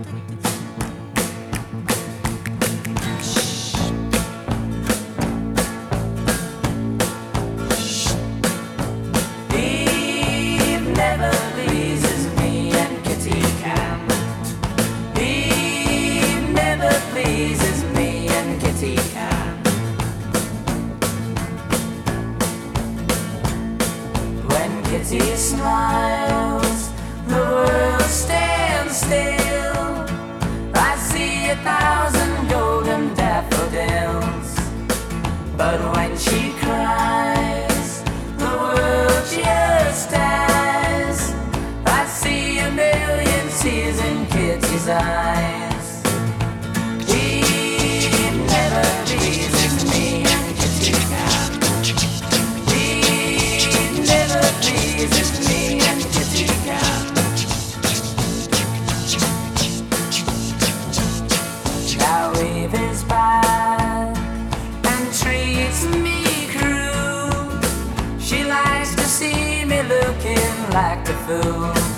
Eve never pleases me, and Kitty can. Eve never pleases me, and Kitty can. When Kitty smiles, the world stands still. I see 1,000 golden daffodils. But when she cries, the world just dies. I see 1,000,000 tears in Kitty's eyes. Eve never pleases me, and Kitty can. Eve never pleases me, and Kitty can. Now Eve is bad and treats me cruel. She likes to see me looking like a fool.